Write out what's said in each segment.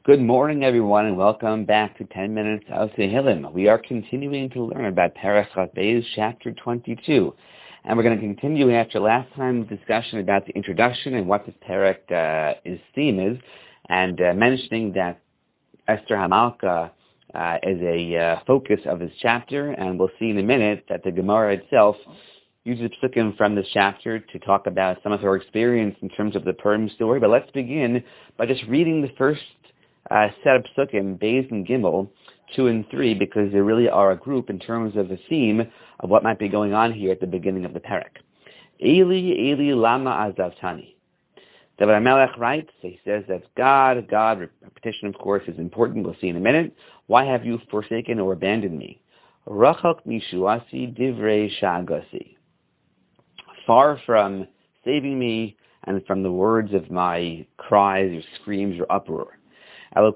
Good morning, everyone, and welcome back to 10 Minutes of Tehillim. We are continuing to learn about Perek Chaf Beis, chapter 22. And we're going to continue after last time's discussion about the introduction and what this Perek theme is, and mentioning that Esther Hamalka is a focus of this chapter, and we'll see in a minute that the Gemara itself uses psukim from this chapter to talk about some of her experience in terms of the Purim story. But let's begin by just reading the first set of psukim, Beis and Gimel, 2 and 3, because they really are a group in terms of the theme of what might be going on here at the beginning of the Perek. Eli, Eli, lama azavtani. David HaMelech writes, he says that God, repetition of course is important, we'll see in a minute. Why have you forsaken or abandoned me? Rachok mishuasi divrei shagasi. Far from saving me and from the words of my cries or screams or uproar. I've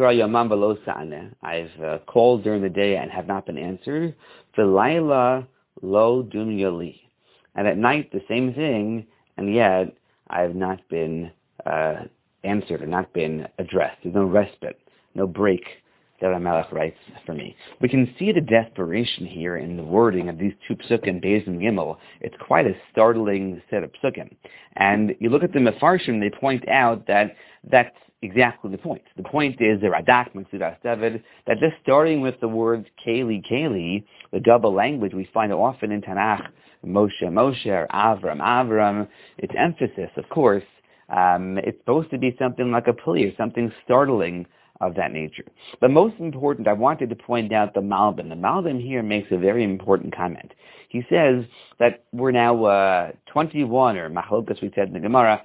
called during the day and have not been answered. V'layla lo dunya. And at night the same thing, and yet I have not been answered or not been addressed. There's no respite, no break. David HaMelech writes for me. We can see the desperation here in the wording of these two psukim, Beis and Gimel. It's quite a startling set of psukim. And you look at the Mefarshim, they point out that that's exactly the point. The point is, the Radak, Metzudas David, that just starting with the words Keli, Keli, the double language we find often in Tanakh, Moshe, Moshe, or Avram, Avram, its emphasis, of course, it's supposed to be something like a plea or something startling of that nature. But most important, I wanted to point out the Malbim. The Malbim here makes a very important comment. He says that we're now 21, or Machlokas we said in the Gemara,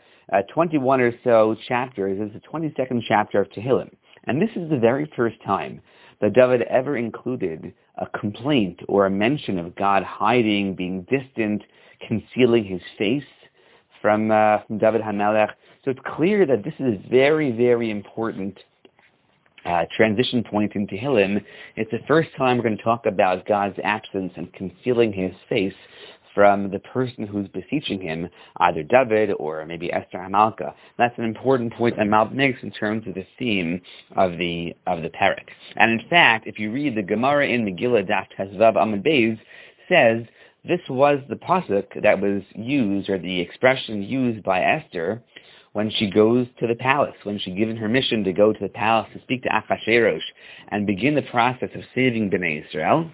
21 or so chapters. This is the 22nd chapter of Tehillim. And this is the very first time that David ever included a complaint or a mention of God hiding, being distant, concealing his face from David HaMelech. So it's clear that this is a very, very important transition point in Tehillim. It's the first time we're going to talk about God's absence and concealing his face from the person who's beseeching him, either David or maybe Esther Hamalka. That's an important point that Malbim makes in terms of the theme of the Perek. And in fact, if you read the Gemara in Megillah Daf Tezvav Amud Beis, says this was the pasuk that was used, or the expression used by Esther when she goes to the palace, when she's given her mission to go to the palace to speak to Achashverosh and begin the process of saving Bnei Israel.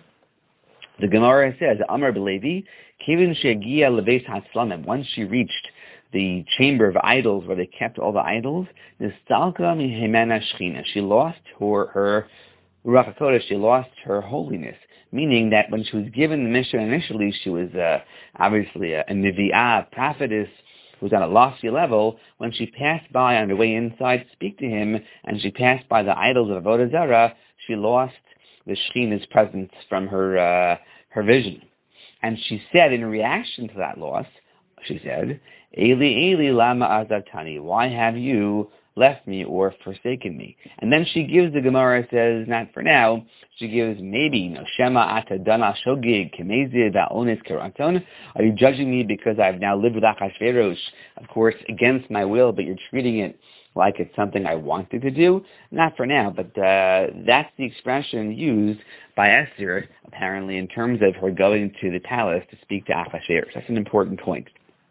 The Gemara says, Amar B'Levi, Kivin she'agia lebeis haslamim. Once she reached the chamber of idols where they kept all the idols, Nistalka mihemena shechina. She lost her Ruach HaKodesh, she lost her holiness. Meaning that when she was given the mission initially, she was obviously a Nevi'ah, a prophetess, who was on a lofty level. When she passed by on her way inside to speak to him, and she passed by the idols of Avodah Zarah, she lost the Shekhinah's presence from her vision. And she said, in reaction to that loss, she said, Eli, Eli, lama azavtani. Why have you left me or forsaken me? And then she gives, the Gemara says, not for now, she gives maybe, Shema ata dana shogig kemeziv va'onis keraton. Are you judging me because I've now lived with Achashverosh, of course, against my will, but you're treating it like it's something I wanted to do? Not for now, but that's the expression used by Esther, apparently, in terms of her going to the palace to speak to Achashverosh. That's an important point.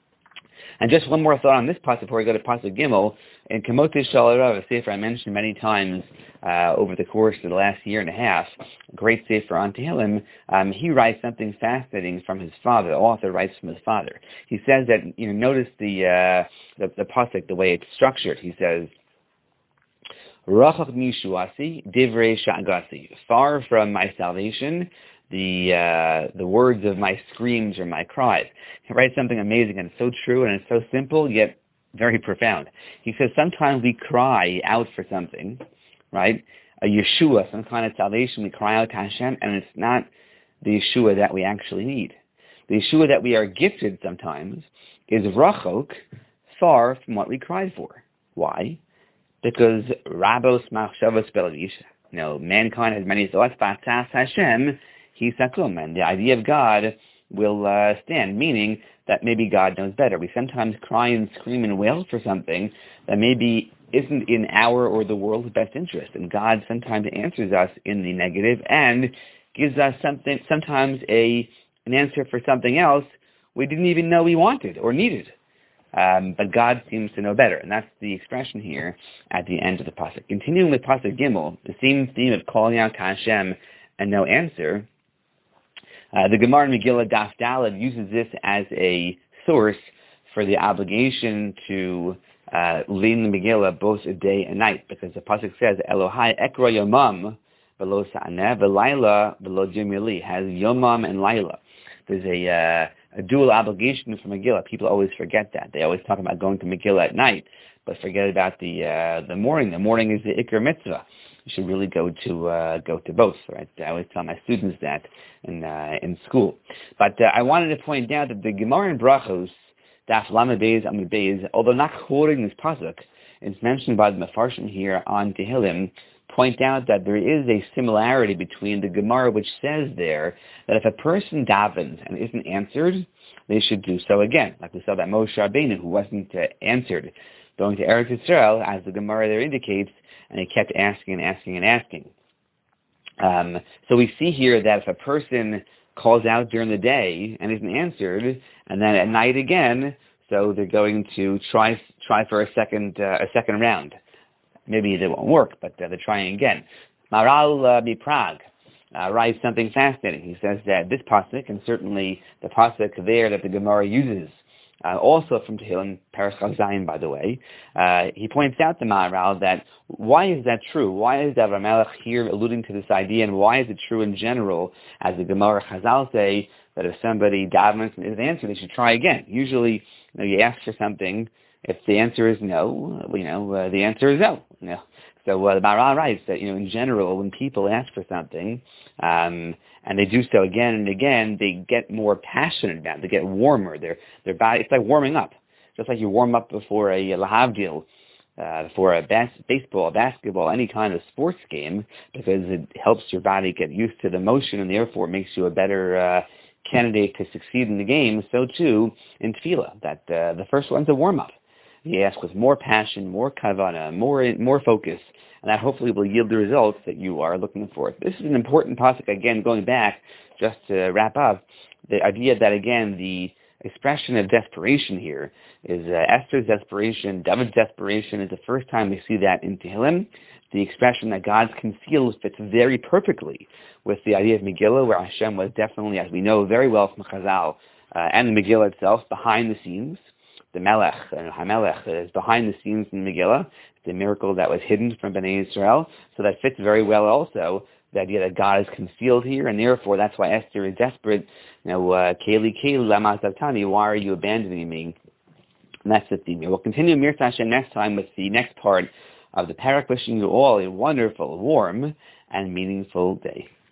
And just one more thought on this pasuk before we go to pasuk Gimel. In Kamotei Shel Arav, a sefer I mentioned many times over the course of the last year and a half, a great sefer on Tehillim, he writes something fascinating from his father. The author writes from his father. He says that, notice the pasuk, the way it's structured. He says, Rachach mishuasi divrei shagasi. Far from my salvation, the words of my screams or my cries. He writes something amazing, and it's so true, and it's so simple, yet very profound. He says sometimes we cry out for something, right? A Yeshua, some kind of salvation, we cry out to Hashem, and it's not the Yeshua that we actually need. The Yeshua that we are gifted sometimes is rachok, far from what we cried for. Why? Because Rabos Machshavos Belavish, mankind has many thoughts, Fatas Hashem, Hisakum, and the idea of God will stand, meaning that maybe God knows better. We sometimes cry and scream and wail for something that maybe isn't in our or the world's best interest. And God sometimes answers us in the negative and gives us sometimes an answer for something else we didn't even know we wanted or needed. But God seems to know better, and that's the expression here at the end of the pasuk. Continuing with pasuk Gimel, the same theme of calling out to Hashem and no answer. The Gemara in Megillah Daf Daled uses this as a source for the obligation to lead the Megillah both a day and night, because the pasuk says Elohai Ekra Yomam V'lo Sa'aneh V'Laila V'lo Jimili, has Yomam and Laila. There's a dual obligation for Megillah. People always forget that. They always talk about going to Megillah at night, but forget about the morning. The morning is the Iker Mitzvah. You should really go to both, right? I always tell my students that in school. But I wanted to point out that the Gemara in Brachos, Daf Lamed Beis Amud Beis, although not quoting this pasuk, it's mentioned by the Mefarshim here on Tehillim, point out that there is a similarity between the Gemara, which says there that if a person davens and isn't answered, they should do so again, like we saw that Moshe Rabbeinu, who wasn't answered, going to Eretz Yisrael, as the Gemara there indicates, and he kept asking and asking and asking. So we see here that if a person calls out during the day and isn't answered, and then at night again, so they're going to try for a second round. Maybe it won't work, but they're trying again. Maral Prague writes something fascinating. He says that this pasuk, and certainly the pasuk there that the Gemara uses, also from Tehillim, Paras Chaf Zayin, by the way, he points out to Maharal that why is that true? Why is David Melech here alluding to this idea, and why is it true in general, as the Gemara Chazal say, that if somebody davens and isn't answered, they should try again? Usually, you ask for something. If the answer is no, the answer is no. So the Maharal writes that, in general, when people ask for something, and they do so again and again, they get more passionate about it. They get warmer. Their body, it's like warming up. Just like you warm up before a lahavdil, for a baseball, basketball, any kind of sports game, because it helps your body get used to the motion and therefore makes you a better candidate to succeed in the game. So too in tefillah, that the first one's a warm-up. You ask with more passion, more kavana, more focus, and that hopefully will yield the results that you are looking for. This is an important pasuk, again, going back, just to wrap up, the idea that, again, the expression of desperation here is Esther's desperation, David's desperation is the first time we see that in Tehillim. The expression that God's concealed fits very perfectly with the idea of Megillah, where Hashem was definitely, as we know very well from Chazal, and the Megillah itself, behind the scenes. The Melech, HaMelech, is behind the scenes in Megillah, the miracle that was hidden from Bnei Israel. So that fits very well also, the idea that God is concealed here, and therefore that's why Esther is desperate. Keli, lama savtani, why are you abandoning me? And that's the theme here. We'll continue Mir Hashem next time with the next part of the parak, wishing you all a wonderful, warm, and meaningful day.